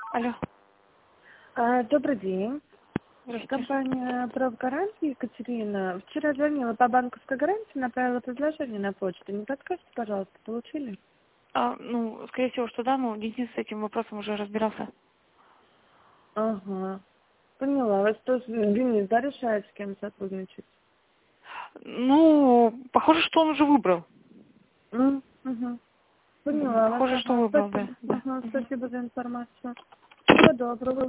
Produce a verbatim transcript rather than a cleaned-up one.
Алло. А, Добрый день. Здравствуйте. Компания «Профгаранти» Екатерина. Вчера звонила по банковской гарантии, направила предложение на почту. Не подскажите, пожалуйста, получили? А, ну, скорее всего, что да, но Денис с этим вопросом уже разбирался. Ага. Поняла. Вас тоже Денис, да, решает, с кем сотрудничать? Ну, похоже, что он уже выбрал. М, Угу. Поняла вас. Похоже, что Ага. выбрал, да. Спасибо. да. Ага. Мгм. Спасибо за информацию. Всего доброго.